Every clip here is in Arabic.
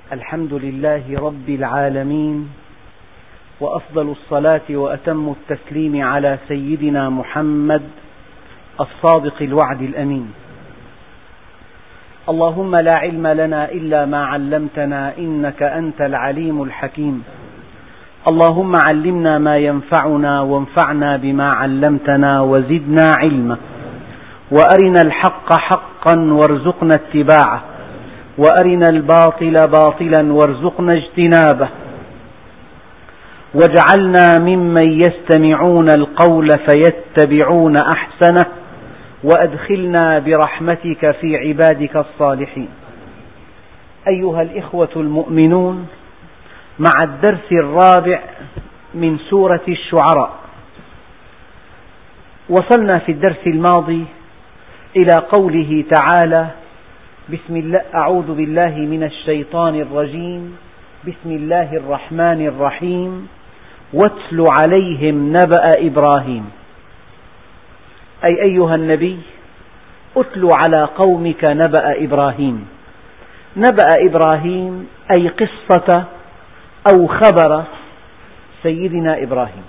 الحمد لله رب العالمين، وأفضل الصلاة وأتم التسليم على سيدنا محمد الصادق الوعد الأمين. اللهم لا علم لنا إلا ما علمتنا إنك أنت العليم الحكيم. اللهم علمنا ما ينفعنا وانفعنا بما علمتنا وزدنا علما، وأرنا الحق حقا وارزقنا اتباعه، وأرنا الباطل باطلا وارزقنا اجتنابه، واجعلنا ممن يستمعون القول فيتبعون أحسنه، وأدخلنا برحمتك في عبادك الصالحين. أيها الإخوة المؤمنون، مع الدرس الرابع من سورة الشعراء. وصلنا في الدرس الماضي إلى قوله تعالى: أعوذ بالله من الشيطان الرجيم، بسم الله الرحمن الرحيم، واتل عليهم نبأ إبراهيم. أي أيها النبي، اتل على قومك نبأ إبراهيم. نبأ إبراهيم أي قصة أو خبر سيدنا إبراهيم.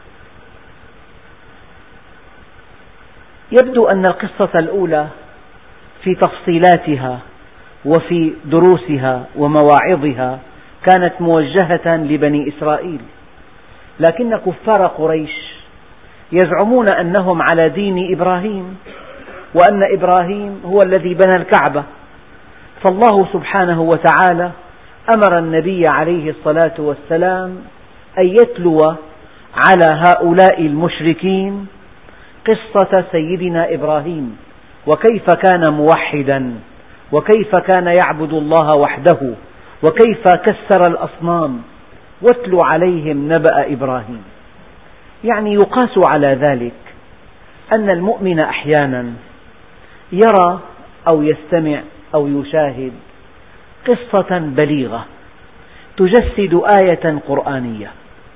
يبدو أن القصة الأولى في تفصيلاتها وفي دروسها ومواعظها كانت موجهة لبني إسرائيل، لكن كفار قريش يزعمون أنهم على دين إبراهيم، وأن إبراهيم هو الذي بنى الكعبة. فالله سبحانه وتعالى أمر النبي عليه الصلاة والسلام أن يتلو على هؤلاء المشركين قصة سيدنا إبراهيم، وكيف كان موحدا، وكيف كان يعبد الله وحده، وكيف كسر الأصنام. واتل عليهم نبأ إبراهيم، يعني يقاس على ذلك أن المؤمن أحيانا يرى أو يستمع أو يشاهد قصة بليغة تجسد آية قرآنية،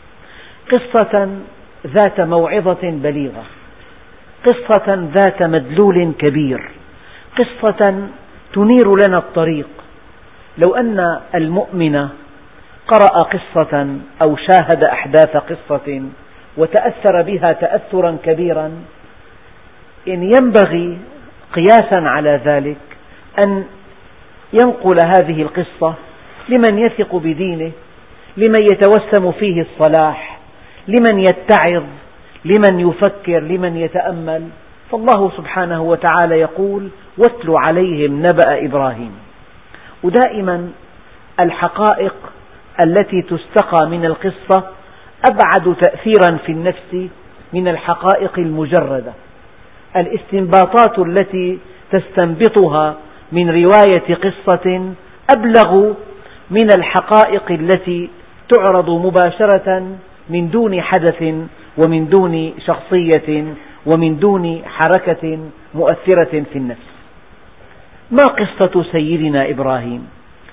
قصة ذات موعظة بليغة، قصة ذات مدلول كبير، قصة تنير لنا الطريق. لو أن المؤمن قرأ قصة أو شاهد أحداث قصة وتأثر بها تأثرا كبيرا، إن ينبغي قياسا على ذلك أن ينقل هذه القصة لمن يثق بدينه، لمن يتوسم فيه الصلاح، لمن يتعظ، لمن يفكر، لمن يتأمل. فالله سبحانه وتعالى يقول: واتل عليهم نبأ إبراهيم. ودائما الحقائق التي تستقى من القصة أبعد تأثيرا في النفس من الحقائق المجردة. الاستنباطات التي تستنبطها من رواية قصة أبلغ من الحقائق التي تعرض مباشرة من دون حدث ومن دون شخصية ومن دون حركة مؤثرة في النفس. ما قصة سيدنا إبراهيم؟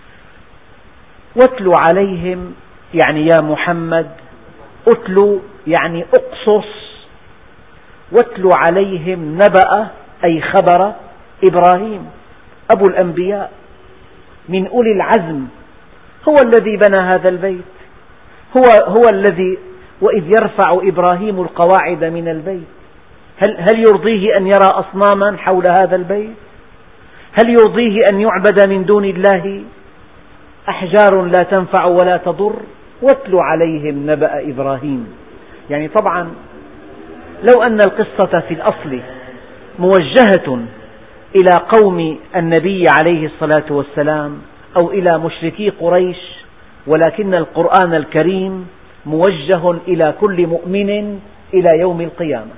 واتل عليهم يعني يا محمد، اتل يعني اقصص، واتل عليهم نبأ أي خبر إبراهيم أبو الأنبياء من أولي العزم، هو الذي بنى هذا البيت، هو الذي وإذ يرفع إبراهيم القواعد من البيت. هل يرضيه أن يرى أصناما حول هذا البيت؟ هل يرضيه أن يعبد من دون الله أحجار لا تنفع ولا تضر؟ واتل عليهم نبأ إبراهيم. يعني طبعا لو أن القصة في الأصل موجهة إلى قوم النبي عليه الصلاة والسلام أو إلى مشركي قريش، ولكن القرآن الكريم موجه إلى كل مؤمن إلى يوم القيامة.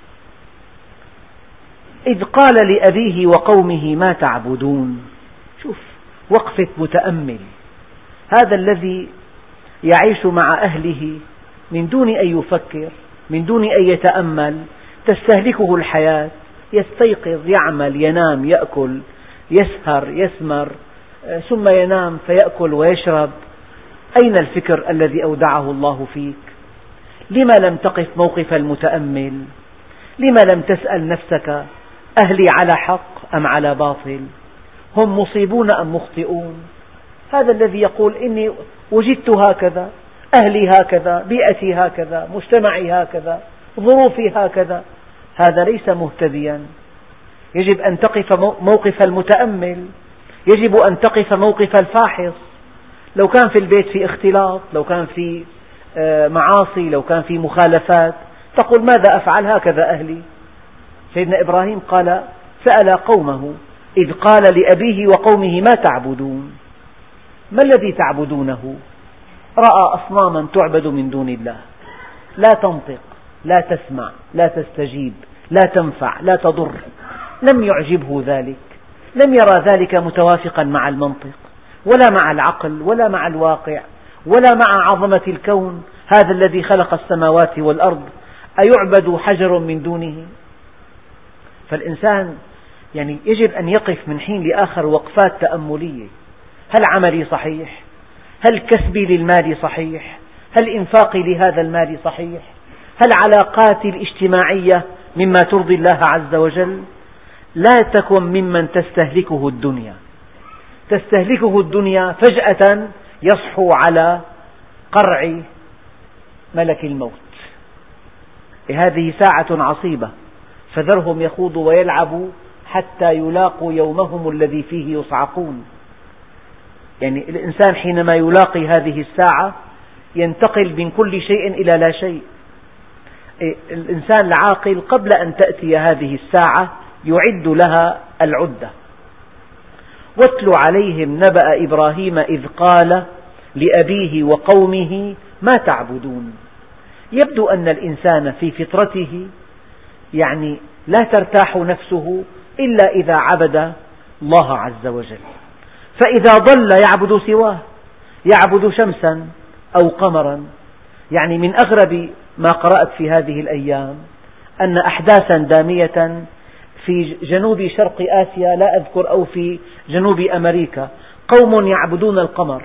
إذ قال لأبيه وقومه ما تعبدون. شوف وقفة متأمل، هذا الذي يعيش مع أهله من دون أن يفكر، من دون أن يتأمل، تستهلكه الحياة، يستيقظ، يعمل، ينام، يأكل، يسهر، يسمر، ثم ينام فيأكل ويشرب. أين الفكر الذي أودعه الله فيك؟ لما لم تقف موقف المتأمل؟ لما لم تسأل نفسك: أهلي على حق أم على باطل؟ هم مصيبون أم مخطئون؟ هذا الذي يقول إني وجدت هكذا، أهلي هكذا، بيئتي هكذا، مجتمعي هكذا، ظروفي هكذا، هذا ليس مهتديا. يجب أن تقف موقف المتأمل، يجب أن تقف موقف الفاحص. لو كان في البيت في اختلاط، لو كان في معاصي، لو كان في مخالفات، تقول ماذا أفعل، هكذا أهلي. سيدنا إبراهيم سأل قومه إذ قال لأبيه وقومه ما تعبدون، ما الذي تعبدونه؟ رأى أصناما تعبد من دون الله، لا تنطق، لا تسمع، لا تستجيب، لا تنفع، لا تضر. لم يعجبه ذلك، لم يرى ذلك متوافقا مع المنطق ولا مع العقل ولا مع الواقع ولا مع عظمة الكون. هذا الذي خلق السماوات والأرض أيعبد حجر من دونه؟ فالإنسان يجب أن يقف من حين لآخر وقفات تأملية. هل عملي صحيح؟ هل كسبي للمال صحيح؟ هل إنفاقي لهذا المال صحيح؟ هل علاقاتي الاجتماعية مما ترضي الله عز وجل؟ لا تكن ممن تستهلكه الدنيا. تستهلكه الدنيا فجأة يصحو على قرع ملك الموت. هذه ساعة عصيبة، فذرهم يخوضوا ويلعبوا حتى يلاقوا يومهم الذي فيه يصعقون. الإنسان حينما يلاقي هذه الساعة ينتقل من كل شيء إلى لا شيء. الإنسان العاقل قبل أن تأتي هذه الساعة يعد لها العدة. واتل عليهم نبأ إبراهيم إذ قال لأبيه وقومه ما تعبدون. يبدو أن الإنسان في فطرته لا ترتاح نفسه إلا إذا عبد الله عز وجل، فإذا ضل يعبد سواه، يعبد شمسا أو قمرا. من أغرب ما قرأت في هذه الأيام أن أحداثا دامية في جنوب شرق آسيا، لا أذكر، أو في جنوب أمريكا، قوم يعبدون القمر.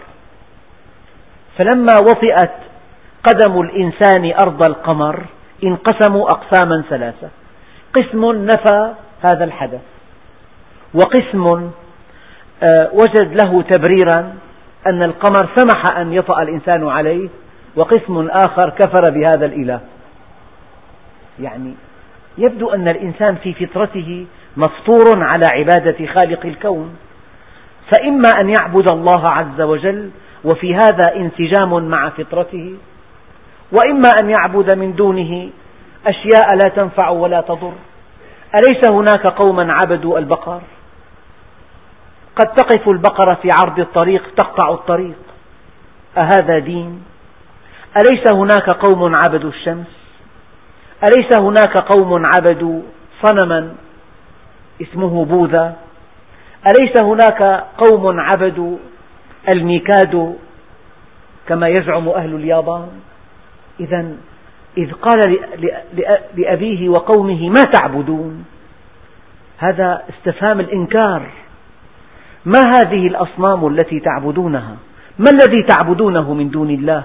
فلما وطئت قدم الإنسان أرض القمر انقسموا أقساما ثلاثة: قسم نفى هذا الحدث، وقسم وجد له تبريرا أن القمر سمح أن يطأ الإنسان عليه، وقسم آخر كفر بهذا الإله. يبدو أن الإنسان في فطرته مفطور على عبادة خالق الكون، فإما أن يعبد الله عز وجل وفي هذا انسجام مع فطرته، وإما أن يعبد من دونه أشياء لا تنفع ولا تضر. أليس هناك قوما عبدوا البقر؟ قد تقف البقرة في عرض الطريق تقطع الطريق، أهذا دين؟ أليس هناك قوم عبدوا الشمس؟ أليس هناك قوم عبدوا صنما اسمه بوذا؟ أليس هناك قوم عبدوا الميكادو كما يزعم أهل اليابان؟ إذ قال لأبيه وقومه ما تعبدون، هذا استفهام الإنكار. ما هذه الأصنام التي تعبدونها؟ ما الذي تعبدونه من دون الله؟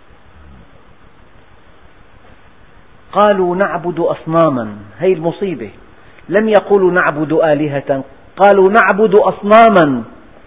قالوا نعبد أصناما، هي المصيبة، لم يقولوا نعبد آلهة، قالوا نعبد أصناما،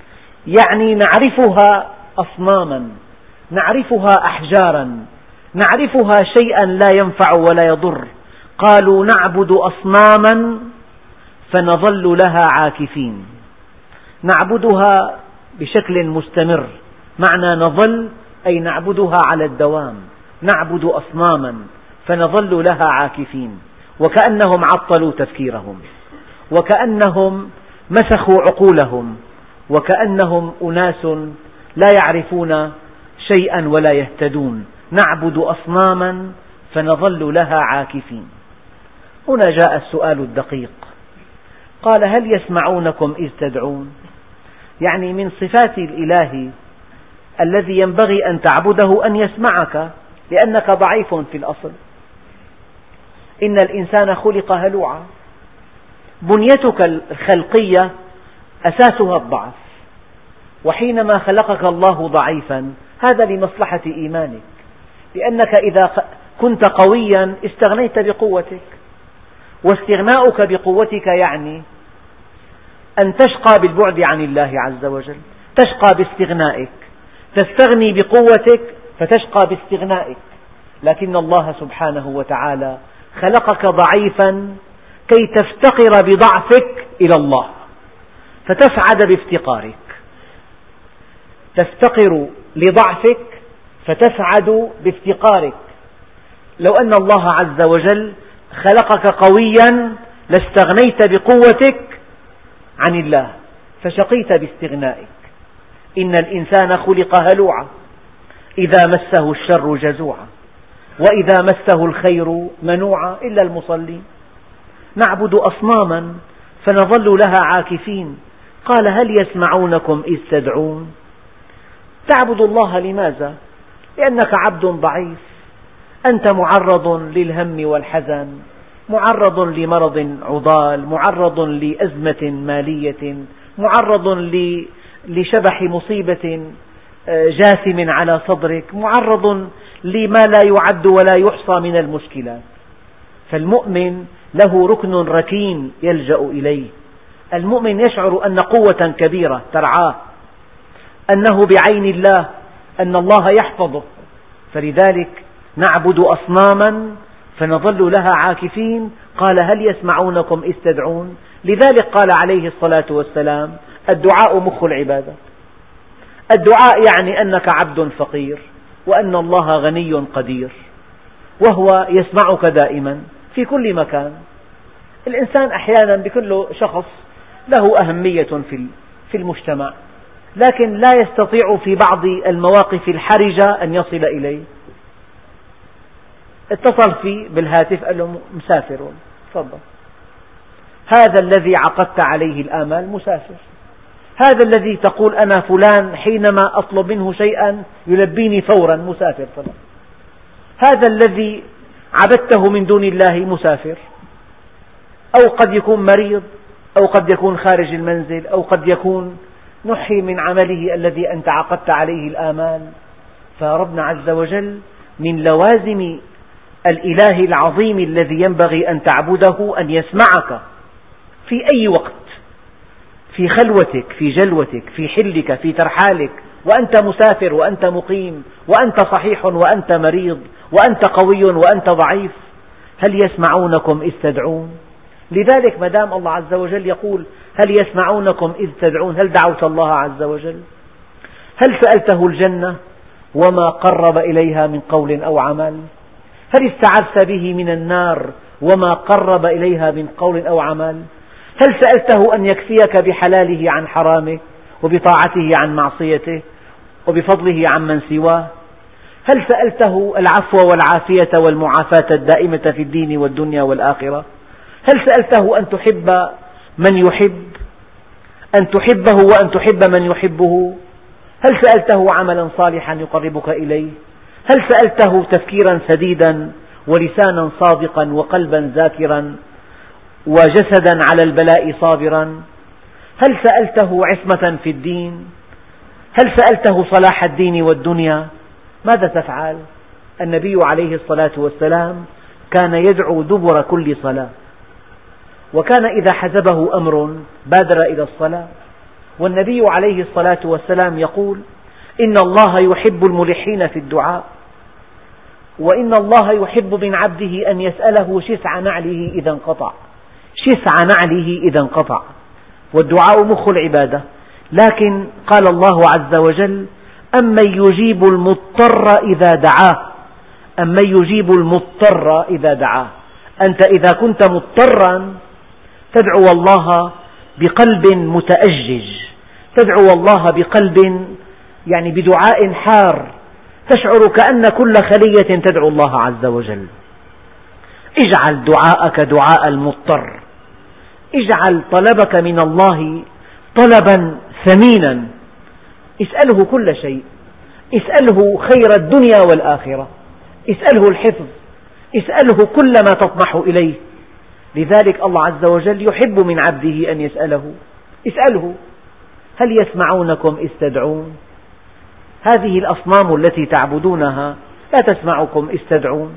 نعرفها أصناما، نعرفها أحجارا، نعرفها شيئا لا ينفع ولا يضر. قالوا نعبد أصناما فنظل لها عاكفين. نعبدها بشكل مستمر، معنى نظل أي نعبدها على الدوام. نعبد أصناما فنظل لها عاكفين، وكأنهم عطلوا تفكيرهم، وكأنهم مسخوا عقولهم، وكأنهم أناس لا يعرفون شيئا ولا يهتدون. نعبد أصناما فنظل لها عاكفين. هنا جاء السؤال الدقيق، قال هل يسمعونكم إذ تدعون؟ من صفات الإله الذي ينبغي أن تعبده أن يسمعك، لأنك ضعيف في الأصل. إن الإنسان خلق هلوعا، بنيتك الخلقية أساسها الضعف، وحينما خلقك الله ضعيفا هذا لمصلحة إيمانك، لأنك إذا كنت قويا استغنيت بقوتك، واستغناؤك بقوتك أن تشقى بالبعد عن الله عز وجل. تشقى باستغنائك، تستغني بقوتك فتشقى باستغنائك. لكن الله سبحانه وتعالى خلقك ضعيفا كي تفتقر بضعفك إلى الله فتسعد بافتقارك، تفتقر لضعفك فتسعد بافتقارك. لو أن الله عز وجل خلقك قويا لاستغنيت بقوتك عن الله فشقيت باستغنائك. إن الإنسان خلق هلوعا إذا مسه الشر جزوعا وإذا مسه الخير منوعا إلا المصلين. نعبد أصناما فنظل لها عاكفين. قال هل يسمعونكم إذ تدعون؟ تعبد الله لماذا؟ لأنك عبد ضعيف، أنت معرض للهم والحزن، معرض لمرض عضال، معرض لأزمة مالية، معرض لشبح مصيبة جاثم على صدرك، معرض لما لا يعد ولا يحصى من المشكلات. فالمؤمن له ركن ركين يلجأ إليه. المؤمن يشعر أن قوة كبيرة ترعاه، أنه بعين الله، أن الله يحفظه. فلذلك نعبد أصناما فنظل لها عاكفين. قال هل يسمعونكم إذ تدعون؟ لذلك قال عليه الصلاة والسلام الدعاء مخ العبادة. الدعاء يعني أنك عبد فقير وأن الله غني قدير وهو يسمعك دائما في كل مكان. الإنسان أحيانا بكل شخص له أهمية في المجتمع، لكن لا يستطيع في بعض المواقف الحرجة أن يصل إليه. اتصل فيه بالهاتف قال له مسافر، تفضل. هذا الذي عقدت عليه الآمال مسافر. هذا الذي تقول أنا فلان حينما أطلب منه شيئا يلبيني فورا مسافر طبعا. هذا الذي عبدته من دون الله مسافر، أو قد يكون مريض، أو قد يكون خارج المنزل، أو قد يكون نحي من عمله الذي أنت عقدت عليه الآمال. فربنا عز وجل من لوازم الإله العظيم الذي ينبغي أن تعبده أن يسمعك في أي وقت، في خلوتك، في جلوتك، في حلك، في ترحالك، وأنت مسافر وأنت مقيم وأنت صحيح وأنت مريض وأنت قوي وأنت ضعيف. هل يسمعونكم إذ تدعون؟ لذلك ما دام الله عز وجل يقول هل يسمعونكم إذ تدعون، هل دعوت الله عز وجل؟ هل سألته الجنة وما قرب إليها من قول أو عمل؟ هل استعذت به من النار وما قرب إليها من قول أو عمل؟ هل سألته أن يكفيك بحلاله عن حرامه وبطاعته عن معصيته وبفضله عن من سواه؟ هل سألته العفو والعافية والمعافاة الدائمة في الدين والدنيا والآخرة؟ هل سألته أن تحب من يحب، أن تحبه وأن تحب من يحبه؟ هل سألته عملا صالحا يقربك إليه؟ هل سألته تفكيرا سديدا ولسانا صادقا وقلبا ذاكرا وجسدا على البلاء صابرا؟ هل سألته عصمة في الدين؟ هل سألته صلاح الدين والدنيا؟ ماذا تفعل؟ النبي عليه الصلاة والسلام كان يدعو دبر كل صلاة، وكان إذا حزبه أمر بادر إلى الصلاة. والنبي عليه الصلاة والسلام يقول إن الله يحب الملحين في الدعاء، وإن الله يحب من عبده أن يسأله شسع نعله إذا انقطع، شسع نعله إذا انقطع. والدعاء مخ العبادة. لكن قال الله عز وجل أمن يجيب المضطر إذا دعاه، أمن يجيب المضطر إذا دعاه. أنت إذا كنت مضطرا تدعو الله بقلب متأجج، تدعو الله بقلب يعني بدعاء حار، تشعر كأن كل خلية تدعو الله عز وجل. اجعل دعاءك دعاء المضطر، اجعل طلبك من الله طلبا ثمينا، اسأله كل شيء، اسأله خير الدنيا والآخرة، اسأله الحفظ، اسأله كل ما تطمح إليه. لذلك الله عز وجل يحب من عبده أن يسأله. اسأله هل يسمعونكم إذ تدعون؟ هذه الأصنام التي تعبدونها لا تسمعكم إذ تدعون.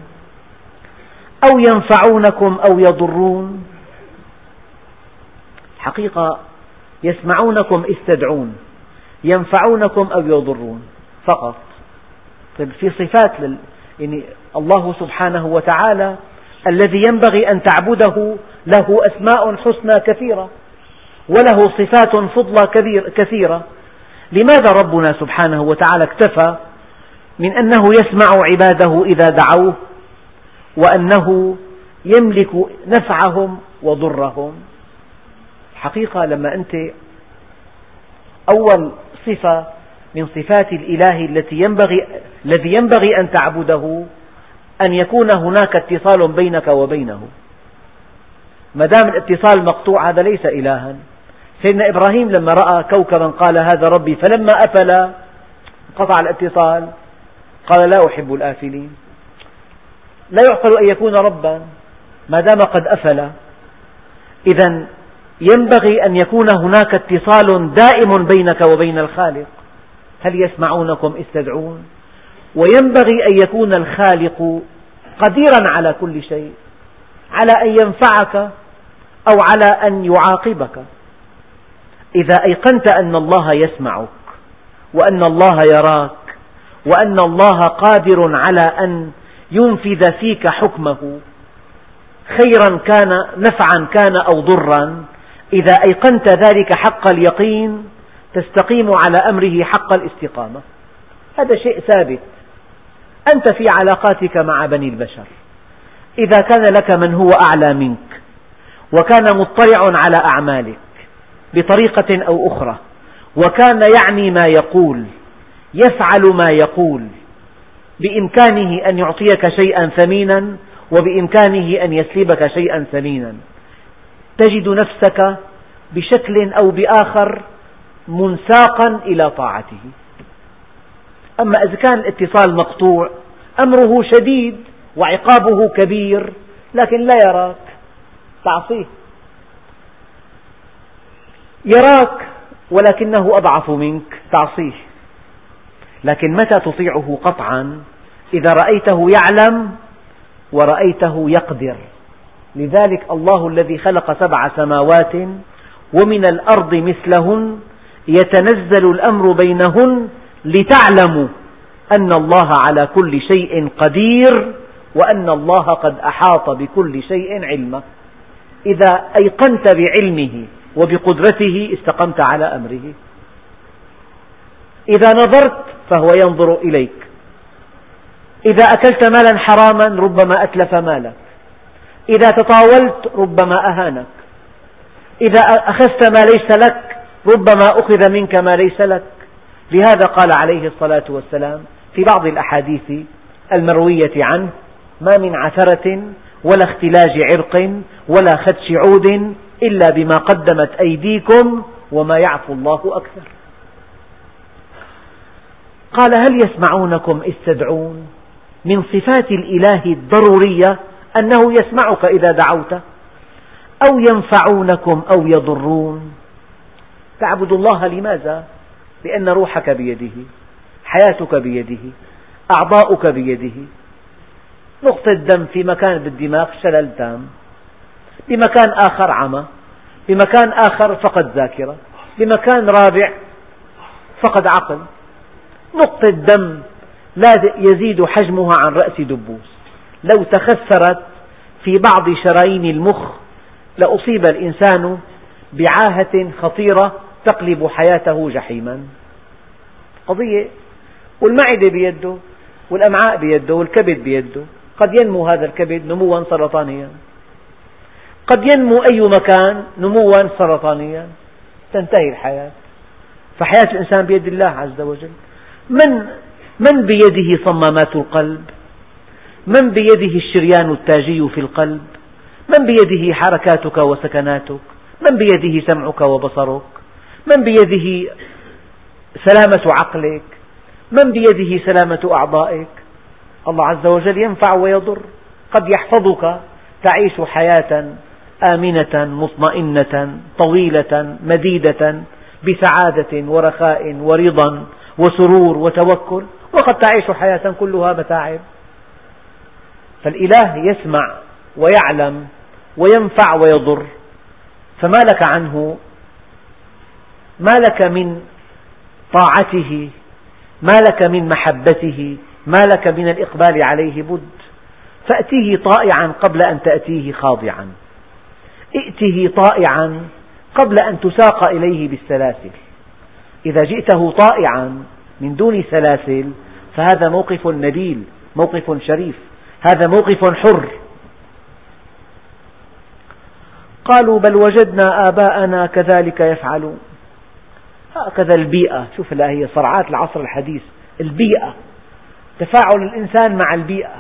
أو ينفعونكم أو يضرون. حقيقة يسمعونكم إذ تدعون، ينفعونكم أو يضرون فقط. طيب في صفات يعني الله سبحانه وتعالى الذي ينبغي أن تعبده له أسماء حسنى كثيرة وله صفات فضلى كثيرة، لماذا ربنا سبحانه وتعالى اكتفى من أنه يسمع عباده إذا دعوه وأنه يملك نفعهم وضرهم؟ حقيقة لما أنت أول صفة من صفات الإله الذي ينبغي أن تعبده أن يكون هناك اتصال بينك وبينه. ما دام الاتصال مقطوع هذا ليس إلها. سيدنا إبراهيم لما رأى كوكبا قال هذا ربي، فلما أفل انقطع الاتصال، قال لا أحب الآفلين. لا يعقل أن يكون ربا ما دام قد أفل. إذا ينبغي أن يكون هناك اتصال دائم بينك وبين الخالق. هل يسمعونكم إذ تدعون؟ وينبغي أن يكون الخالق قديرا على كل شيء، على أن ينفعك أو على أن يعاقبك. إذا أيقنت أن الله يسمعك وأن الله يراك وأن الله قادر على أن ينفذ فيك حكمه خيرا كان نفعا كان أو ضرا، إذا أيقنت ذلك حق اليقين تستقيم على أمره حق الاستقامة. هذا شيء ثابت. أنت في علاقاتك مع بني البشر إذا كان لك من هو أعلى منك وكان مطلع على أعمالك بطريقة أو أخرى وكان يعني ما يقول، يفعل ما يقول، بإمكانه أن يعطيك شيئا ثمينا وبإمكانه أن يسلبك شيئا ثمينا، تجد نفسك بشكل أو بآخر منساقا إلى طاعته. أما إذا كان الاتصال مقطوع أمره شديد وعقابه كبير لكن لا يراك، تعصيه. يراك ولكنه أضعف منك، تعصيه. لكن متى تطيعه قطعا؟ إذا رأيته يعلم ورأيته يقدر. لذلك الله الذي خلق 7 سماوات ومن الأرض مثلهن يتنزل الأمر بينهن لتعلموا أن الله على كل شيء قدير وأن الله قد أحاط بكل شيء علما. إذا أيقنت بعلمه وبقدرته استقمت على أمره. إذا نظرت فهو ينظر إليك. إذا أكلت مالا حراما ربما أتلف مالك. إذا تطاولت ربما أهانك. إذا أخذت ما ليس لك ربما أخذ منك ما ليس لك. لهذا قال عليه الصلاة والسلام في بعض الأحاديث المروية عنه: ما من عثرة ولا اختلاج عرق ولا خدش عود إلا بما قدمت أيديكم وما يعفو الله أكثر. قال: هل يسمعونكم إذ تدعون؟ من صفات الإله الضرورية أنه يسمعك إذا دعوته. أو ينفعونكم أو يضرون. تعبد الله لماذا؟ لأن روحك بيده، حياتك بيده، أعضاؤك بيده. نقطة دم في مكان بالدماغ شلل تام، بمكان آخر عمى، بمكان آخر فقد ذاكرة، بمكان رابع فقد عقل. نقطة دم لا يزيد حجمها عن رأس دبوس، لو تخثرت في بعض شرايين المخ لأصيب الإنسان بعاهة خطيرة تقلب حياته جحيما. قضية. والمعدة بيده والأمعاء بيده والكبد بيده. قد ينمو هذا الكبد نموا سرطانيا، قد ينمو أي مكان نموا سرطانيا، تنتهي الحياة. فحياة الإنسان بيد الله عز وجل. من بيده صمامات القلب؟ من بيده الشريان التاجي في القلب؟ من بيده حركاتك وسكناتك؟ من بيده سمعك وبصرك؟ من بيده سلامة عقلك؟ من بيده سلامة أعضائك؟ الله عز وجل ينفع ويضر. قد يحفظك تعيش حياة آمنة مطمئنة طويلة مديدة بسعادة ورخاء ورضا وسرور وتوكل، وقد تعيش حياة كلها متاعب. فالإله يسمع ويعلم وينفع ويضر، فما لك عنه، ما لك من طاعته، ما لك من محبته، ما لك من الإقبال عليه بد. فأتيه طائعا قبل أن تأتيه خاضعا، ائته طائعا قبل أن تساق إليه بالسلاسل. إذا جئته طائعا من دون سلاسل فهذا موقف نبيل، موقف شريف، هذا موقف حر. قالوا بل وجدنا آباءنا كذلك يفعلون. هكذا البيئة، شوف هي صرعات العصر الحديث، البيئة، تفاعل الإنسان مع البيئة.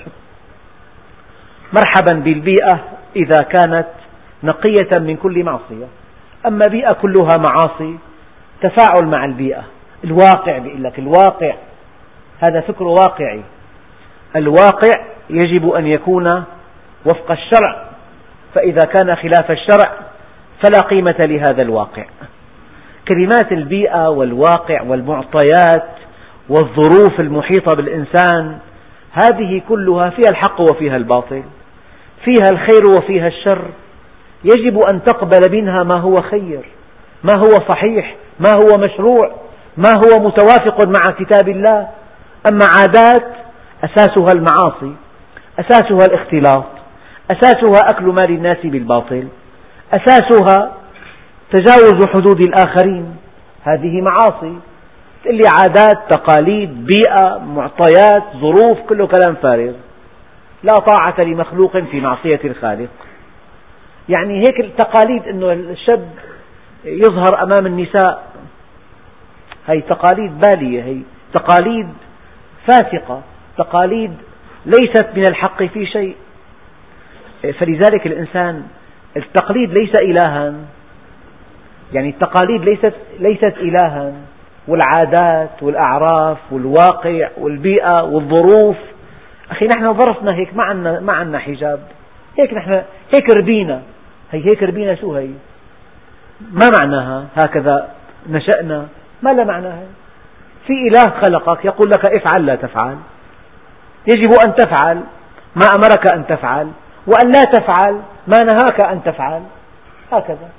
مرحبا بالبيئة إذا كانت نقية من كل معصية، أما بيئة كلها معاصي تفاعل مع البيئة. الواقع بيقول لك، الواقع هذا فكر واقعي، الواقع يجب أن يكون وفق الشرع، فإذا كان خلاف الشرع فلا قيمة لهذا الواقع. كلمات البيئة والواقع والمعطيات والظروف المحيطة بالإنسان هذه كلها فيها الحق وفيها الباطل، فيها الخير وفيها الشر، يجب أن تقبل منها ما هو خير، ما هو صحيح، ما هو مشروع، ما هو متوافق مع كتاب الله. أما عادات أساسها المعاصي، أساسها الاختلاط، أساسها أكل مال الناس بالباطل، أساسها تجاوز حدود الآخرين، هذه معاصي. تقول لي عادات، تقاليد، بيئة، معطيات، ظروف، كله كلام فارغ. لا طاعة لمخلوق في معصية الخالق. يعني هيك التقاليد أنه الشاب يظهر أمام النساء، هي تقاليد بالية، هي تقاليد فاسقة، تقاليد ليست من الحق في شيء. فلذلك الإنسان، التقليد ليس إلها، يعني التقاليد ليست إلها، والعادات والأعراف والواقع والبيئة والظروف. أخي نحن ظرفنا هيك، ما عنا حجاب، هيك نحن هيك ربينا، هيك ربينا. شو هي؟ ما معناها هكذا نشأنا؟ ما لا معناها. في إله خلقك يقول لك افعل لا تفعل، يجب أن تفعل ما أمرك أن تفعل، وأن لا تفعل ما نهاك أن تفعل، هكذا.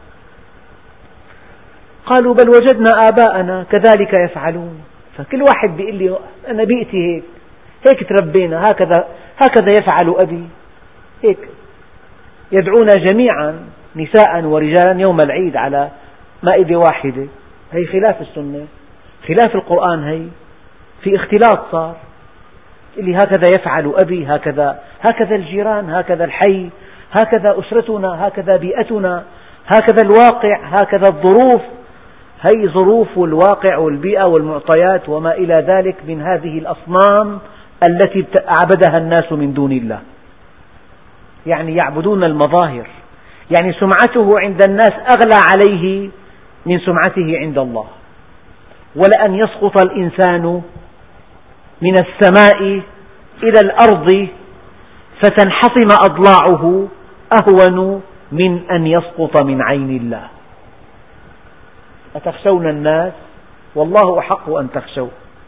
قالوا بل وجدنا آباءنا كذلك يفعلون. فكل واحد بيقول لي أنا بيئتي هيك تربينا، هكذا يفعل أبي، هيك يدعونا جميعا نساء ورجالا يوم العيد على مائدة واحدة. هي خلاف السنة، خلاف القرآن، هي في اختلاط صار. اللي هكذا يفعل أبي، هكذا الجيران، هكذا الحي، هكذا أسرتنا، هكذا بيئتنا، هكذا الواقع، هكذا الظروف. هي ظروف والواقع والبيئة والمعطيات وما إلى ذلك من هذه الأصنام التي عبدها الناس من دون الله. يعني يعبدون المظاهر، يعني سمعته عند الناس أغلى عليه من سمعته عند الله. ولأن يسقط الإنسان من السماء إلى الأرض فتنحطم أضلاعه أهون من أن يسقط من عين الله. أتخشون الناس؟ والله أحق أن تخشوا.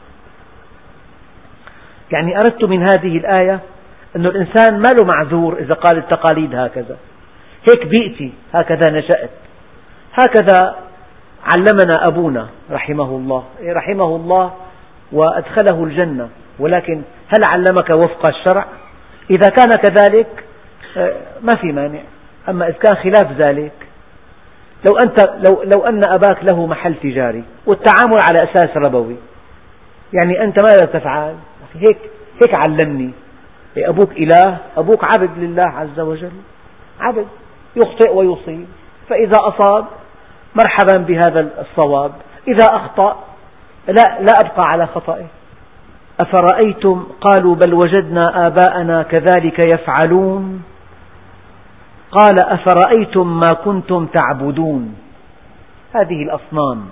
يعني أردت من هذه الآية أن الإنسان ما له معذور إذا قال التقاليد هكذا، هيك بيئتي، هكذا نشأت، هكذا علمنا أبونا رحمه الله وأدخله الجنة. ولكن هل علمك وفق الشرع؟ إذا كان كذلك ما في مانع. أما إذا كان خلاف ذلك، لو أن أباك له محل تجاري والتعامل على أساس ربوي، يعني أنت ماذا تفعل؟ هيك علمني أبوك إله، أبوك عبد لله عز وجل، عبد يخطئ ويصيب، فإذا أصاب مرحبا بهذا الصواب، إذا أخطأ لا أبقى على خطئه. أفرأيتم، قالوا بل وجدنا آباءنا كذلك يفعلون. قال أفرأيتم ما كنتم تعبدون، هذه الأصنام،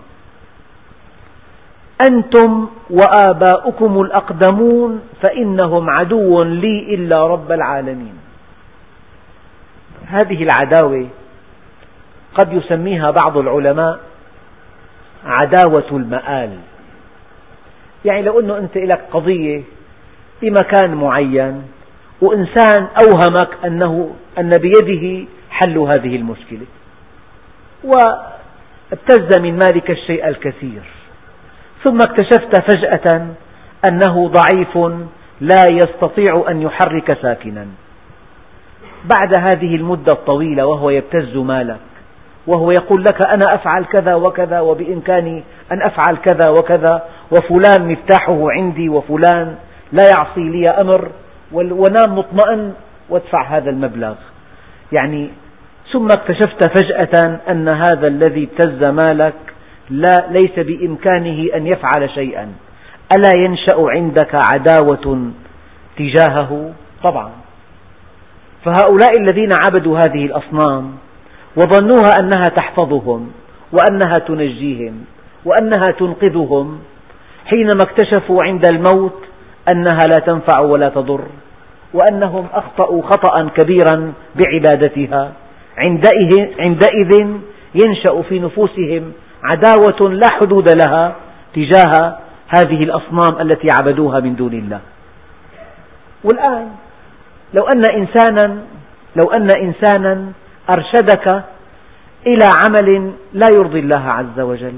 أنتم وآباؤكم الأقدمون فإنهم عدو لي إلا رب العالمين. هذه العداوة قد يسميها بعض العلماء عداوة المآل. يعني لو أنه أنت لك قضية بمكان معين وإنسان أوهمك أن بيده حل هذه المشكلة، وابتز من مالك الشيء الكثير، ثم اكتشفت فجأة أنه ضعيف لا يستطيع أن يحرك ساكنا. بعد هذه المدة الطويلة وهو يبتز مالك وهو يقول لك أنا أفعل كذا وكذا وبإمكاني أن أفعل كذا وكذا وفلان مفتاحه عندي وفلان لا يعصي لي أمر، ونام مطمئن وادفع هذا المبلغ. يعني ثم اكتشفت فجأة أن هذا الذي ابتز مالك ليس بإمكانه أن يفعل شيئا. ألا ينشأ عندك عداوة تجاهه؟ طبعا. فهؤلاء الذين عبدوا هذه الأصنام وظنوها أنها تحفظهم وأنها تنجيهم وأنها تنقذهم، حينما اكتشفوا عند الموت أنها لا تنفع ولا تضر وأنهم أخطأوا خطأ كبيرا بعبادتها، عندئذ ينشأ في نفوسهم عداوة لا حدود لها تجاه هذه الأصنام التي عبدوها من دون الله. والآن لو أن إنسانا أرشدك إلى عمل لا يرضي الله عز وجل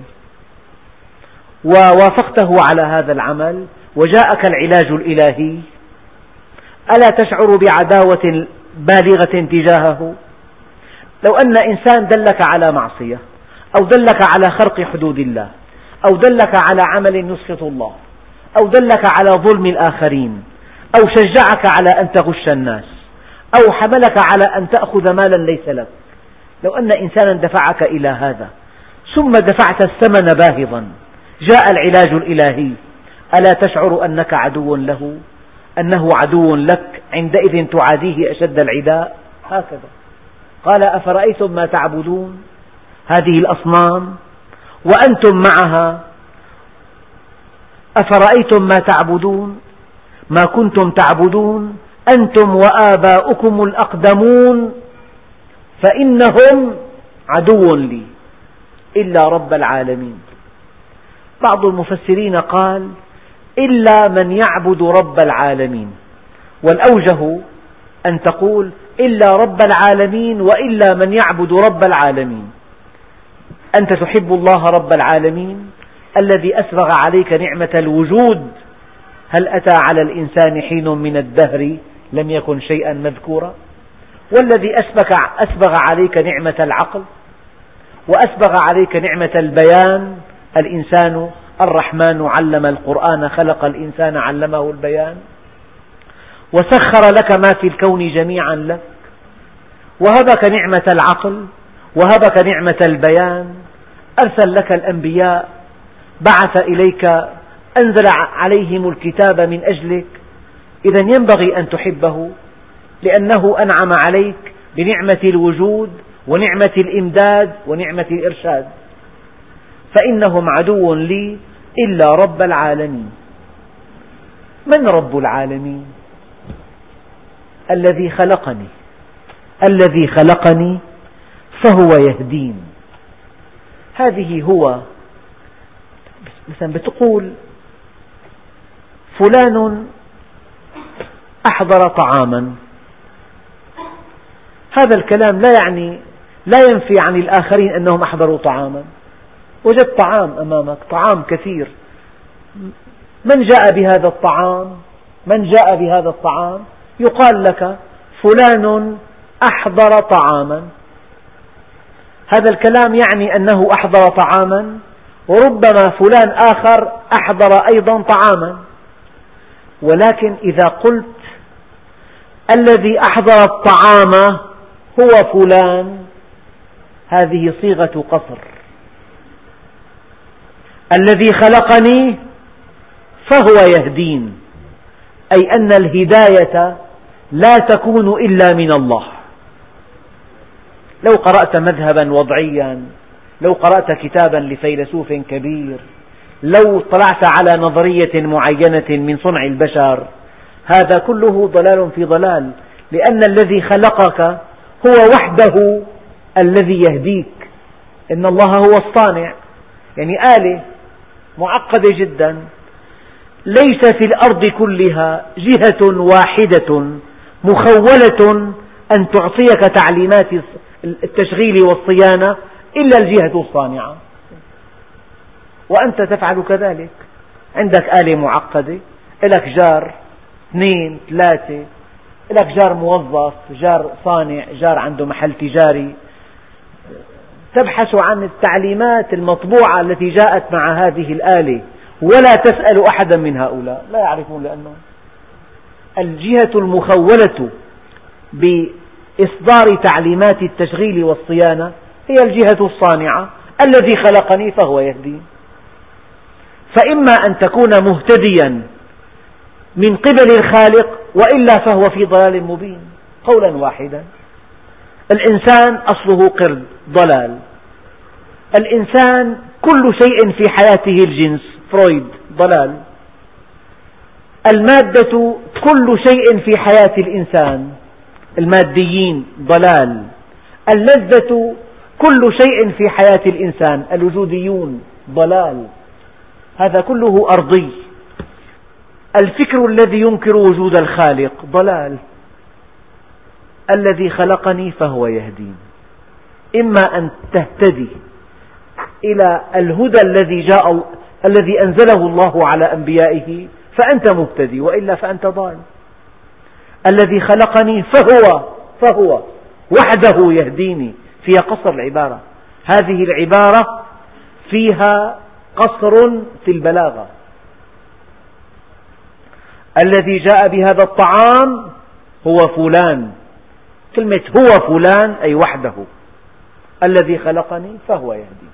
ووافقته على هذا العمل وجاءك العلاج الإلهي، ألا تشعر بعداوة بالغة تجاهه؟ لو أن إنسان دلك على معصية أو دلك على خرق حدود الله أو دلك على عمل يسخط الله أو دلك على ظلم الآخرين أو شجعك على أن تغش الناس أو حملك على أن تأخذ مالا ليس لك، لو أن إنسانا دفعك إلى هذا ثم دفعت الثمن باهظا، جاء العلاج الإلهي، ألا تشعر أنك عدو له، أنه عدو لك؟ عندئذ تعاديه أشد العداء. هكذا قال أفرأيتم ما تعبدون، هذه الأصنام وأنتم معها، أفرأيتم ما تعبدون ما كنتم تعبدون أنتم وآباؤكم الأقدمون فإنهم عدو لي إلا رب العالمين. بعض المفسرين قال إلا من يعبد رب العالمين، والأوجه أن تقول إلا رب العالمين وإلا من يعبد رب العالمين. أنت تحب الله رب العالمين الذي أسبغ عليك نعمة الوجود، هل أتى على الإنسان حين من الدهر لم يكن شيئا مذكورا، والذي أسبغ عليك نعمة العقل وأسبغ عليك نعمة البيان. الإنسان الرحمن علم القرآن خلق الإنسان علمه البيان، وسخر لك ما في الكون جميعا لك، وهبك نعمة العقل وهبك نعمة البيان، أرسل لك الأنبياء، بعث إليك، أنزل عليهم الكتاب من أجلك. إذا ينبغي أن تحبه لأنه أنعم عليك بنعمة الوجود ونعمة الإمداد ونعمة الإرشاد. فإنهم عدو لي إلا رب العالمين. من رب العالمين؟ الذي خلقني، الذي خلقني فهو يهدين. هذه هو مثلا بتقول فلان أحضر طعاما، هذا الكلام لا ينفي عن الآخرين أنهم أحضروا طعاما. وجدت طعام أمامك، طعام كثير، من جاء بهذا الطعام؟ من جاء بهذا الطعام؟ يقال لك فلان أحضر طعاما. هذا الكلام يعني أنه أحضر طعاما، وربما فلان آخر أحضر أيضا طعاما. ولكن إذا قلت الذي أحضر الطعام هو فلان، هذه صيغة قصر. الذي خلقني فهو يهدين، أي أن الهداية لا تكون إلا من الله. لو قرأت مذهبا وضعيا، لو قرأت كتابا لفيلسوف كبير، لو طلعت على نظرية معينة من صنع البشر، هذا كله ضلال في ضلال، لأن الذي خلقك هو وحده الذي يهديك. إن الله هو الصانع، يعني آلة معقدة جدا، ليس في الأرض كلها جهة واحدة مخولة أن تعطيك تعليمات التشغيل والصيانة إلا الجهة الصانعة. وأنت تفعل كذلك. عندك آلة معقدة، لك جار 2 3، لك جار موظف، جار صانع، جار عنده محل تجاري، تبحث عن التعليمات المطبوعة التي جاءت مع هذه الآلة، ولا تسأل أحدا من هؤلاء، لا يعرفون، لأنه الجهة المخولة بإصدار تعليمات التشغيل والصيانة هي الجهة الصانعة، الذي خلقني فهو يهدين. فإما أن تكون مهتديا من قبل الخالق، وإلا فهو في ضلال مبين. قولا واحدا، الإنسان أصله قرد، ضلال. الإنسان كل شيء في حياته الجنس، فرويد، ضلال. المادة كل شيء في حياة الإنسان، الماديين، ضلال. اللذة كل شيء في حياة الإنسان، الوجوديون، ضلال. هذا كله أرضي. الفكر الذي ينكر وجود الخالق ضلال. الذي خلقني فهو يهدين. إما أن تهتدي إلى الهدى الذي أنزله الله على أنبيائه فأنت مهتدي، وإلا فأنت ضال. الذي خلقني فهو وحده يهديني، فيها قصر العبارة. هذه العبارة فيها قصر في البلاغة. الذي جاء بهذا الطعام هو فلان، كلمة هو فلان أي وحده. الذي خلقني فهو يهدي.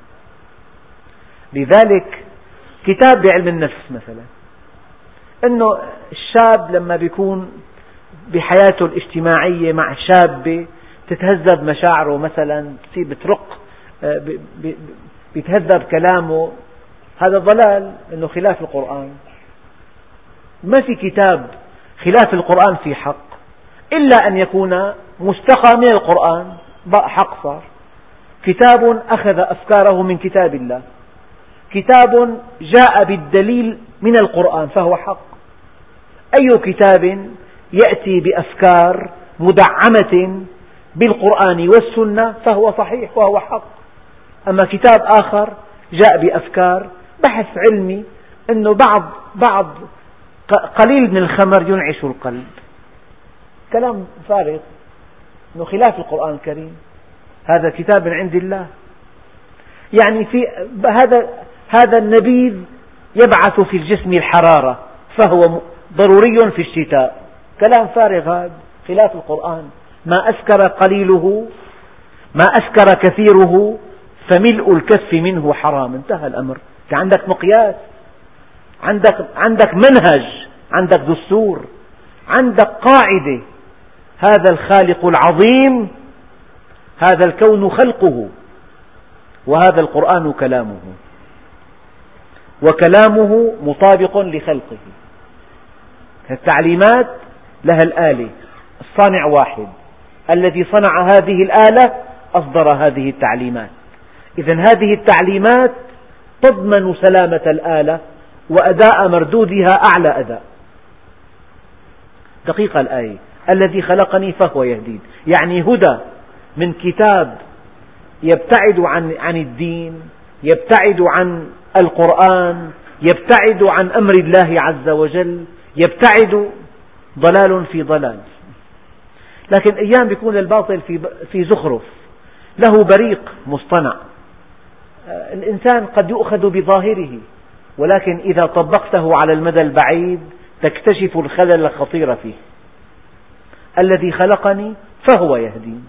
لذلك كتاب بعلم النفس مثلا، أنه الشاب لما بيكون بحياته الاجتماعية مع شابة تتهذب مشاعره مثلا، بترق، بيتهذب كلامه، هذا ضلال، أنه خلاف القرآن. ما في كتاب خلاف القرآن في حق، إلا أن يكون مستقى من القرآن، حق صار. كتاب أخذ أفكاره من كتاب الله، كتاب جاء بالدليل من القرآن فهو حق. أي كتاب يأتي بأفكار مدعمة بالقرآن والسنة فهو صحيح وهو حق. أما كتاب آخر جاء بأفكار بحث علمي أنه بعض قليل من الخمر ينعش القلب، كلام فارغ، أنه خلاف القرآن الكريم. هذا كتاب من عند الله، يعني في هذا النبيذ يبعث في الجسم الحرارة فهو ضروري في الشتاء، كلام فارغ، هذا خلاف القرآن. ما أسكر قليله، ما أسكر كثيره، فملء الكف منه حرام. انتهى الأمر. عندك مقياس، عندك منهج، عندك دستور، عندك قاعدة. هذا الخالق العظيم، هذا الكون خلقه، وهذا القرآن كلامه، وكلامه مطابق لخلقه. التعليمات لها الآلة، الصانع واحد، الذي صنع هذه الآلة أصدر هذه التعليمات. إذن هذه التعليمات تضمن سلامة الآلة وأداء مردودها أعلى أداء. دقيقة الآية، الذي خلقني فهو يهدين، يعني هدى من كتاب يبتعد عن الدين، يبتعد عن القرآن، يبتعد عن أمر الله عز وجل، يبتعد، ضلال في ضلال. لكن أيام يكون الباطل في زخرف، له بريق مصطنع. الإنسان قد يؤخذ بظاهره، ولكن إذا طبقته على المدى البعيد تكتشف الخلل الخطير فيه. الذي خلقني فهو يهدين.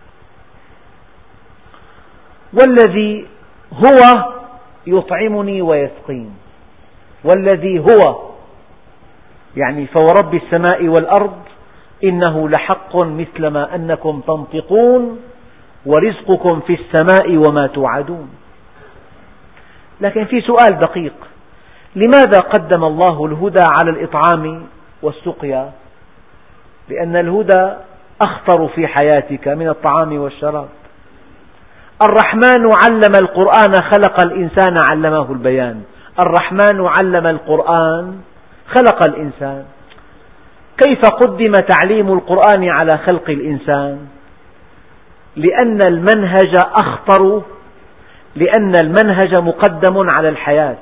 والذي هو يطعمني ويسقين. والذي هو يعني فورب السماء والأرض إنه لحق مثل ما أنكم تنطقون ورزقكم في السماء وما توعدون. لكن في سؤال دقيق، لماذا قدم الله الهدى على الإطعام والسقيا؟ لأن الهدى أخطر في حياتك من الطعام والشراب. الرحمن علم القرآن خلق الإنسان علمه البيان. الرحمن علم القرآن خلق الإنسان. كيف قدم تعليم القرآن على خلق الإنسان؟ لأن المنهج أخطر لأن المنهج مقدم على الحياة،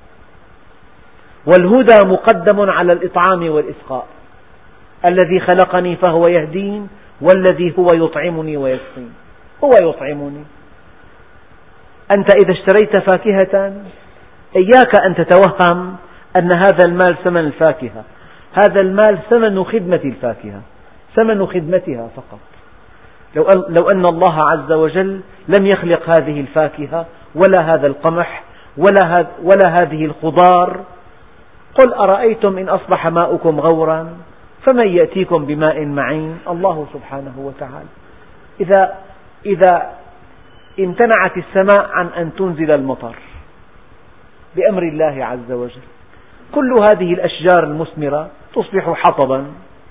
والهدى مقدم على الإطعام والإسقاء. الذي خلقني فهو يهدين، والذي هو يطعمني ويسقين. هو يطعمني. أنت إذا اشتريت فاكهة إياك أن تتوهم أن هذا المال ثمن الفاكهة، هذا المال ثمن خدمة الفاكهة، ثمن خدمتها فقط. لو أن الله عز وجل لم يخلق هذه الفاكهة ولا هذا القمح ولا هذه الخضار، قل أرأيتم إن أصبح ماؤكم غورا فمن يأتيكم بماء معين؟ الله سبحانه وتعالى. إذا امتنعت السماء عن أن تنزل المطر بأمر الله عز وجل، كل هذه الأشجار المثمرة تصبح حطبا.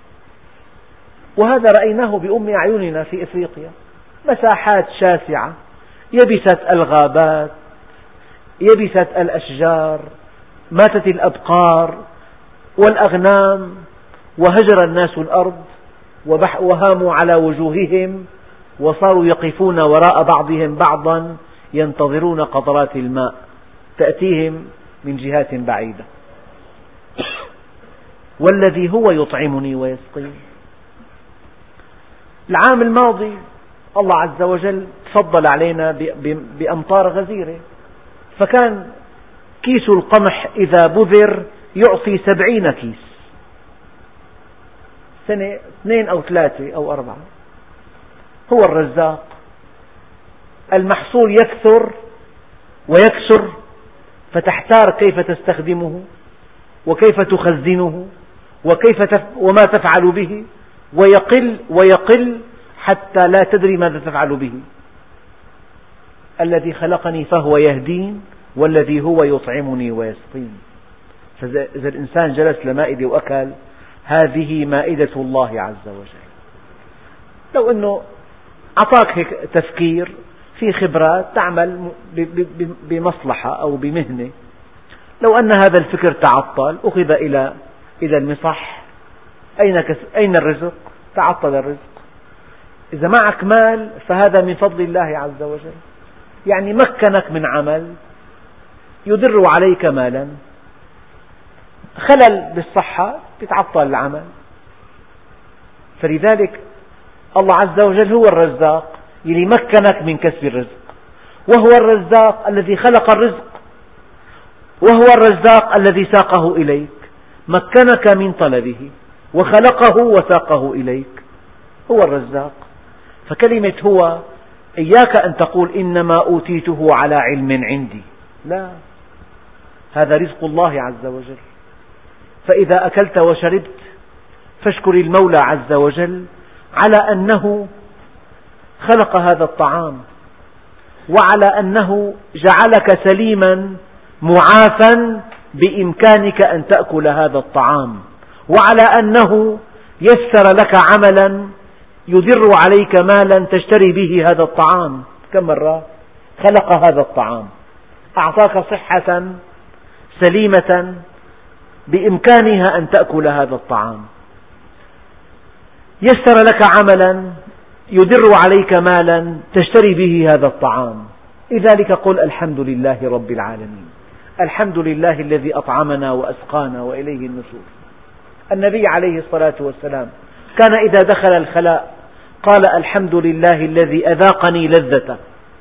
وهذا رأيناه بأم أعيننا في إفريقيا، مساحات شاسعة يبست الغابات، يبست الأشجار، ماتت الأبقار والأغنام، وهجر الناس الأرض وهاموا على وجوههم، وصاروا يقفون وراء بعضهم بعضا ينتظرون قطرات الماء تأتيهم من جهات بعيدة. والذي هو يطعمني ويسقين. العام الماضي الله عز وجل تفضل علينا بأمطار غزيرة، فكان كيس القمح إذا بذر يعطي 70 كيس، سنة 2 أو 3 أو 4. هو الرزاق. المحصول يكثر ويكسر، فتحتار كيف تستخدمه وكيف تخزنه وما تفعل به، ويقل ويقل حتى لا تدري ماذا تفعل به. الذي خلقني فهو يهدين، والذي هو يطعمني ويسقين. فإذا الإنسان جلس لمائدة وأكل، هذه مائدة الله عز وجل. لو أنه أعطاك هيك تفكير في خبرات تعمل بمصلحة أو بمهنة، لو أن هذا الفكر تعطل أخذ إلى المصح، أين الرزق؟ تعطل الرزق. إذا معك مال فهذا من فضل الله عز وجل، يعني مكنك من عمل يدر عليك مالا، خلل بالصحة يتعطل العمل. فلذلك الله عز وجل هو الرزاق الذي مكنك من كسب الرزق، وهو الرزاق الذي خلق الرزق، وهو الرزاق الذي ساقه إليك، مكنك من طلبه وخلقه وساقه إليك. هو الرزاق. فكلمة هو إياك أن تقول إنما أوتيته على علم عندي، لا، هذا رزق الله عز وجل. فإذا أكلت وشربت فاشكر المولى عز وجل على أنه خلق هذا الطعام، وعلى أنه جعلك سليما معافى بإمكانك أن تأكل هذا الطعام، وعلى أنه يسر لك عملا يدر عليك مالا تشتري به هذا الطعام. كم مرة خلق هذا الطعام، أعطاك صحة سليمة بإمكانها أن تأكل هذا الطعام، يسر لك عملا يدر عليك مالا تشتري به هذا الطعام. لذلك قل الحمد لله رب العالمين، الحمد لله الذي أطعمنا وأسقانا وإليه النشور. النبي عليه الصلاة والسلام كان إذا دخل الخلاء قال الحمد لله الذي أذاقني لذته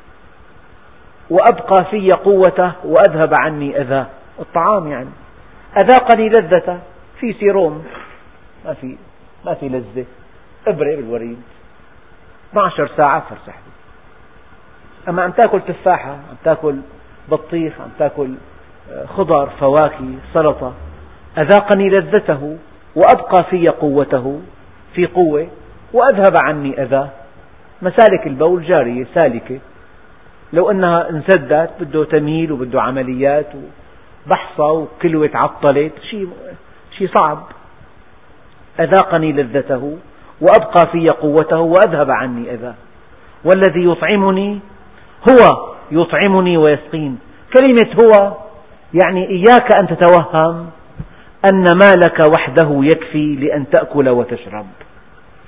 وأبقى في قوته وأذهب عني أذاه. الطعام يعني أذاقني لذته، في سيروم ما في لذة، إبرة بالوريد 12 ساعة فرسح. أما أن تأكل تفاحة، أن تأكل بطيخ، أن تأكل خضر، فواكه، سلطة. أذاقني لذته وأبقى في قوته، في قوة، وأذهب عني أذاه. مسالك البول جارية سالكة، لو أنها انسدت بده تمهيل وبده عمليات وبحصة وكلوة عطلت، شيء صعب. أذاقني لذته وأبقى في قوته وأذهب عني أذاه. والذي يطعمني هو يطعمني ويسقين. كلمة هو يعني إياك أن تتوهم أن مالك وحده يكفي لأن تأكل وتشرب،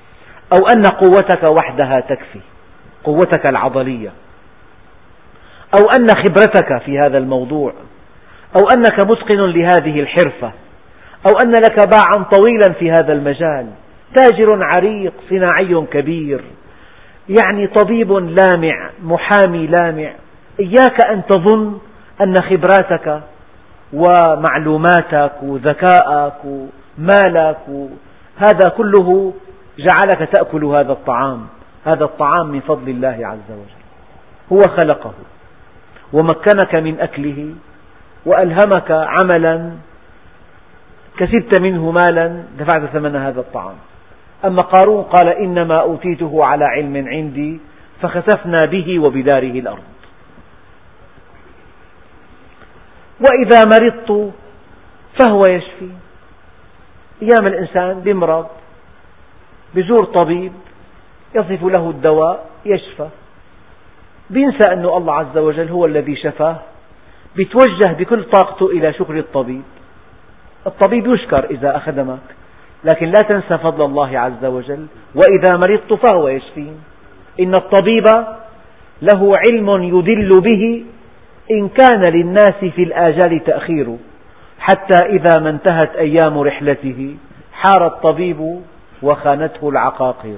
أو أن قوتك وحدها تكفي، قوتك العضلية، أو أن خبرتك في هذا الموضوع، أو أنك متقن لهذه الحرفة، أو أن لك باعا طويلا في هذا المجال، تاجر عريق صناعي كبير، يعني طبيب لامع، محامي لامع. إياك أن تظن أن خبراتك ومعلوماتك وذكاءك ومالك هذا كله جعلك تأكل هذا الطعام. هذا الطعام من فضل الله عز وجل، هو خلقه ومكنك من أكله وألهمك عملا كسبت منه مالا دفعت ثمن هذا الطعام. أما قارون قال إنما أوتيته على علم عندي فخسفنا به وبداره الأرض. وإذا مرضت فهو يشفي. أيام الإنسان بمرض بزور طبيب يصف له الدواء يشفى، بينسى أن الله عز وجل هو الذي شفاه، بيتوجه بكل طاقته إلى شكر الطبيب. الطبيب يشكر إذا أخدمك، لكن لا تنسى فضل الله عز وجل. وإذا مرضت فهو يشفين. إن الطبيب له علم يدل به إن كان للناس في الآجال تأخير، حتى إذا ما انتهت أيام رحلته حار الطبيب وخانته العقاقير.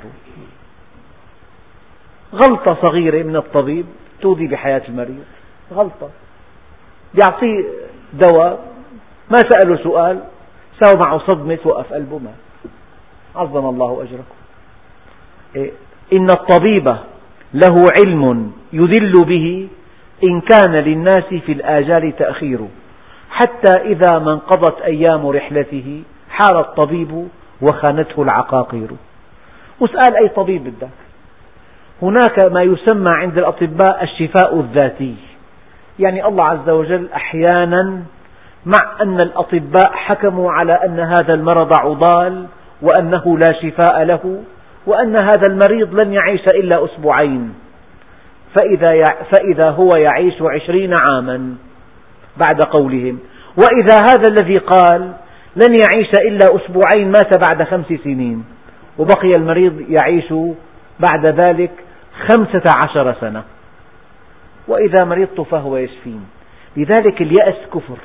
غلطة صغيرة من الطبيب تودي بحياة المريض، غلطة، يعطيه دواء ما سأله سؤال، ساوى معه صدمة توقف قلبه مات. عظم الله أجركم. إن الطبيب له علم يدل به إن كان للناس في الآجال تأخير، حتى إذا ما انقضت أيام رحلته حار الطبيب وخانته العقاقير. واسأل أي طبيب بدك. هناك ما يسمى عند الأطباء الشفاء الذاتي، يعني الله عز وجل أحيانا مع أن الأطباء حكموا على أن هذا المرض عضال وأنه لا شفاء له وأن هذا المريض لن يعيش إلا أسبوعين، فإذا هو يعيش 20 عاما بعد قولهم، وإذا هذا الذي قال لن يعيش إلا أسبوعين مات بعد 5 سنين، وبقي المريض يعيش بعد ذلك 15 سنة. وإذا مرضت فهو يشفين. لذلك اليأس كفر.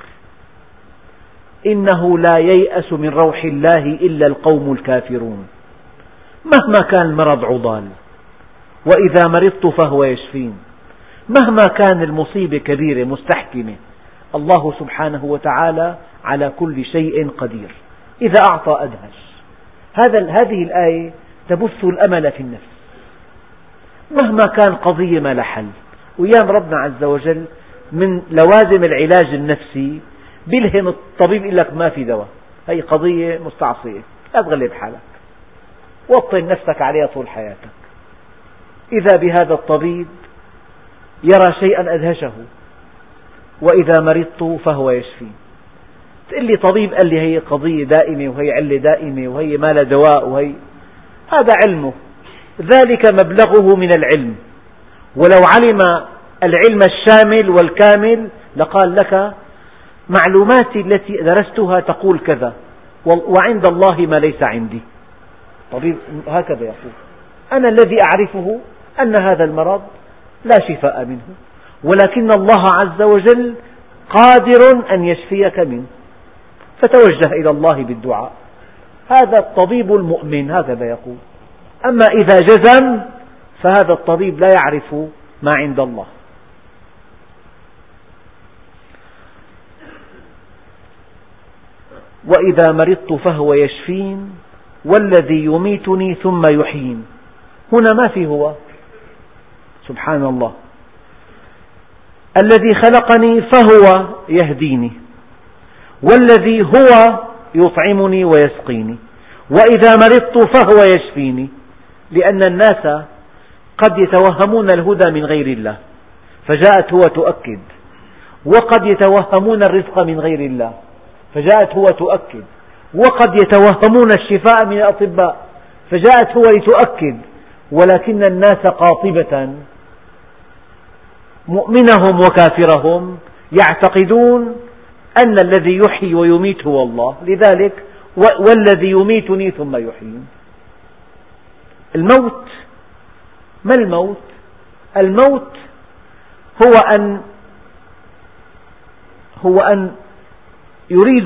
إنه لا ييأس من روح الله إلا القوم الكافرون. مهما كان المرض عضال، وإذا مرضت فهو يشفين. مهما كان المصيبة كبيرة مستحكمة، الله سبحانه وتعالى على كل شيء قدير. إذا أعطى أدهش. هذه الآية تبث الأمل في النفس. مهما كان قضية ما لها حل، وأيام ربنا عز وجل من لوازم العلاج النفسي بيلهم الطبيب يقول لك ما في دواء، هي قضية مستعصية، لا تغلب حالك، وطن نفسك عليها طول حياتك. إذا بهذا الطبيب يرى شيئا أدهشه. وإذا مرضت فهو يشفين. تقول لي طبيب قال لي هي قضية دائمة وهي علة دائمة وهي ما لها دواء وهي، هذا علمه، ذلك مبلغه من العلم. ولو علم العلم الشامل والكامل لقال لك معلوماتي التي درستها تقول كذا، وعند الله ما ليس عندي. طبيب هكذا يقول: أنا الذي أعرفه أن هذا المرض لا شفاء منه، ولكن الله عز وجل قادر أن يشفيك منه، فتوجه إلى الله بالدعاء. هذا الطبيب المؤمن هكذا يقول. أما إذا جزم فهذا الطبيب لا يعرف ما عند الله. وإذا مرضت فهو يشفين والذي يميتني ثم يحيين. هنا ما في هو، سبحان الله. الذي خلقني فهو يهديني، والذي هو يطعمني ويسقيني. وإذا مرضت فهو يشفيني. لأن الناس قد يتوهمون الهدى من غير الله فجاءت هو تؤكد، وقد يتوهمون الرزق من غير الله فجاءت هو تؤكد، وقد يتوهمون الشفاء من الأطباء فجاءت هو لتؤكد. ولكن الناس قاطبة مؤمنهم وكافرهم يعتقدون أن الذي يحيي ويميت هو الله. لذلك والذي يميتني ثم يحيين. الموت، ما الموت؟ الموت هو أن يريد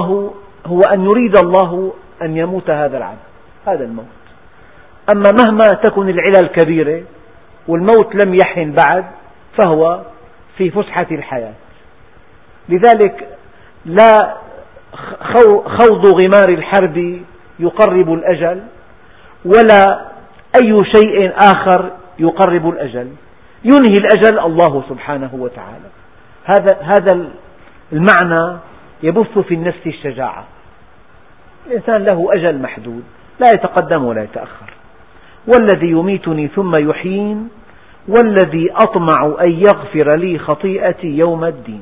الله أن يموت هذا العبد، هذا الموت. أما مهما تكن العلل كبيرة والموت لم يحن بعد فهو في فسحة الحياة. لذلك لا خوض غمار الحرب يقرب الأجل، ولا أي شيء آخر يقرب الأجل. ينهي الأجل الله سبحانه وتعالى. هذا المعنى يبث في النفس الشجاعة. الإنسان له أجل محدود، لا يتقدم ولا يتأخر. والذي يميتني ثم يحيين والذي أطمع أن يغفر لي خطيئتي يوم الدين.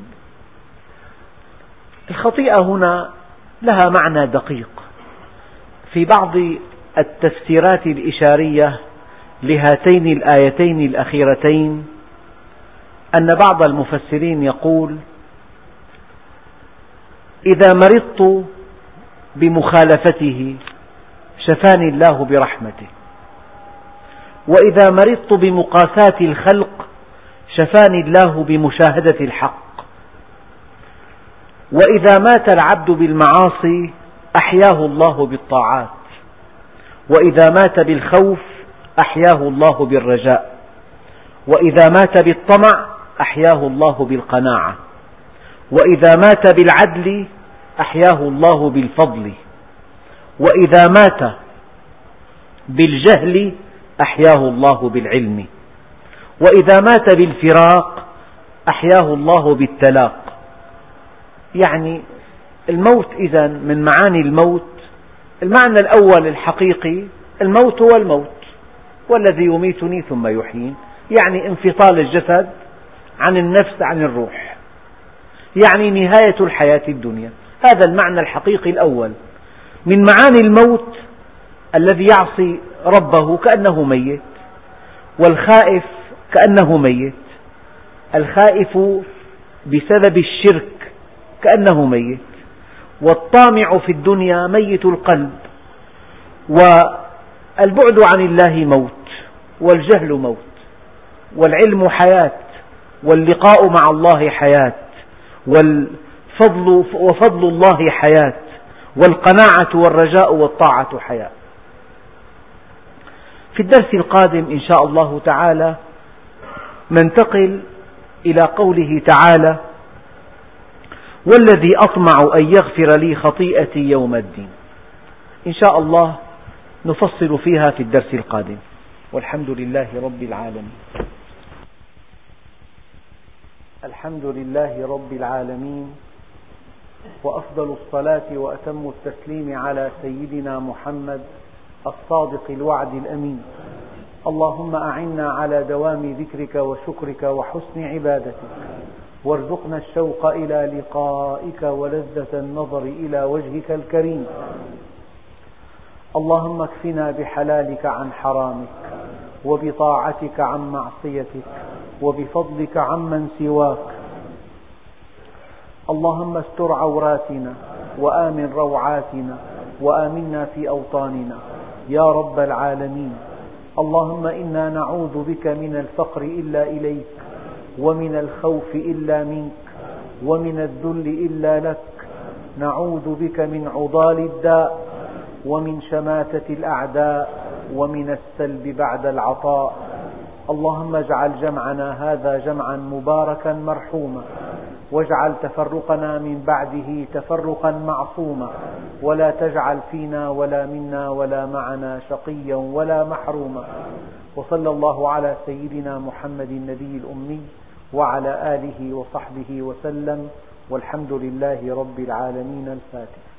الخطيئة هنا لها معنى دقيق. في بعض التفسيرات الإشارية لهاتين الآيتين الأخيرتين أن بعض المفسرين يقول: إذا مرضت بمخالفته شفاني الله برحمته، وإذا مرضت بمقاساة الخلق شفاني الله بمشاهدة الحق، وإذا مات العبد بالمعاصي أحياه الله بالطاعات، وإذا مات بالخوف أحياه الله بالرجاء، وإذا مات بالطمع أحياه الله بالقناعة، وإذا مات بالعدل أحياه الله بالفضل، وإذا مات بالجهل أحياه الله بالعلم، وإذا مات بالفراق أحياه الله بالتلاق. يعني الموت إذن من معاني الموت، المعنى الأول الحقيقي الموت هو الموت، والذي يميتني ثم يحيين، يعني انفصال الجسد عن النفس عن الروح، يعني نهاية الحياة الدنيا. هذا المعنى الحقيقي الأول. من معاني الموت الذي يعصي ربه كأنه ميت، والخائف كأنه ميت. الخائف بسبب الشرك كأنه ميت، والطامع في الدنيا ميت القلب. والبعد عن الله موت، والجهل موت، والعلم حياة، واللقاء مع الله حياة، وفضل الله حياة، والقناعة والرجاء والطاعة حياة. في الدرس القادم إن شاء الله تعالى ننتقل إلى قوله تعالى: والذي أطمع أن يغفر لي خطيئتي يوم الدين. إن شاء الله نفصل فيها في الدرس القادم، والحمد لله رب العالمين. الحمد لله رب العالمين، وأفضل الصلاة وأتم التسليم على سيدنا محمد الصادق الوعد الأمين. اللهم أعنا على دوام ذكرك وشكرك وحسن عبادتك، وارزقنا الشوق إلى لقائك ولذة النظر إلى وجهك الكريم. اللهم اكفنا بحلالك عن حرامك، وبطاعتك عن معصيتك، وبفضلك عمن سواك. اللهم استر عوراتنا وآمن روعاتنا وآمنا في أوطاننا يا رب العالمين. اللهم إنا نعوذ بك من الفقر إلا إليك، ومن الخوف إلا منك، ومن الذل إلا لك. نعوذ بك من عضال الداء، ومن شماتة الأعداء، ومن السلب بعد العطاء. اللهم اجعل جمعنا هذا جمعا مباركا مرحوما، واجعل تفرقنا من بعده تفرقا معصوما، ولا تجعل فينا ولا منا ولا معنا شقيا ولا محروما. وصلى الله على سيدنا محمد النبي الأمي وعلى آله وصحبه وسلم، والحمد لله رب العالمين. الفاتحة.